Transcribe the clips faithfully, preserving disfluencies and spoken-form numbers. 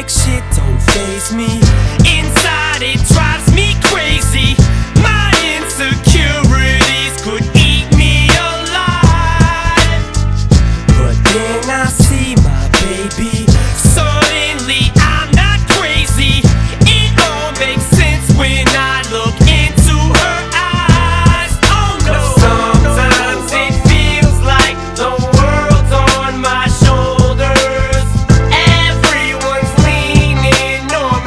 like shit don't faze me. Inside it drives me crazy. My insecurities could eat me alive. But then I see my baby. Suddenly I'm not crazy. It all makes sense when I look into her eyes. Oh no. Sometimes it feels like the world's on my shoulders. Everyone's leaning on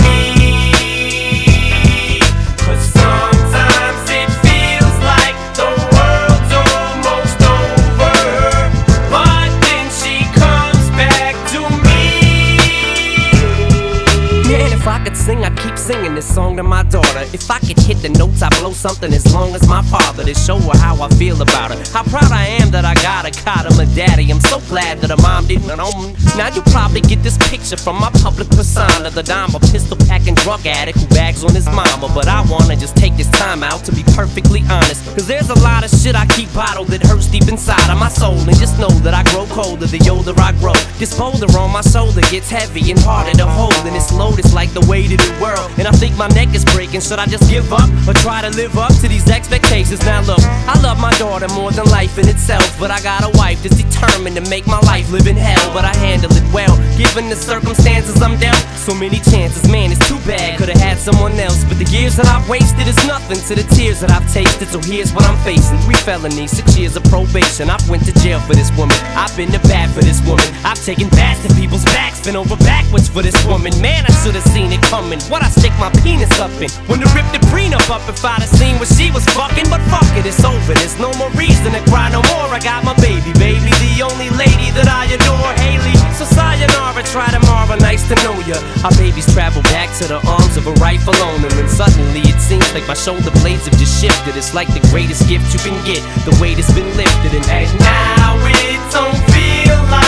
me. Cause sometimes it feels like the world's almost over. But then she comes back to me. Man, if I could sing, I'd keep singing this song to my daughter. If I could hit the notes, I'd blow something as long as my father, to show her how I feel about her. How proud I am that I got a cot of my daddy. I'm so glad that her mom didn't own. Now you probably get this picture from my public persona, the dime, a pistol packing drug addict who bags on his mama. But I wanna just take this time out to be perfectly honest, cause there's a lot of shit I keep bottled that hurts deep inside of my soul. And just know that I grow colder the older I grow. This boulder on my shoulder gets heavy and harder to hold, and it's loaded like the weight of the world. And I think my neck is breaking. Should I just give up or try to live up to these expectations? Now look, I love my daughter more than life in itself, but I got a wife that's determined to make my life live in hell. But I handle it well, given the circumstances I'm dealt. So many chances, man, it's too bad. Could've had someone else, but the years that I've wasted is nothing to the tears that I've tasted. So here's what I'm facing: three felonies, six years of probation. I've went to jail for this woman. I've been to bat for this woman. I've taken bats to people's backs, been over backwards for this woman. Man, I should've seen it coming. What I stick my penis up in? When to rip the prenup up if I'd have seen what she was fucking. But fuck it, it's over. There's no more reason to cry no more. I got my baby, baby, the only lady that I adore, Haley. So sayonara, try tomorrow, nice to know ya. Our babies travel back to the arms of a rightful owner, and suddenly it seems like my shoulder blades have just shifted. It's like the greatest gift you can get, the weight has been lifted, and, and now it don't feel like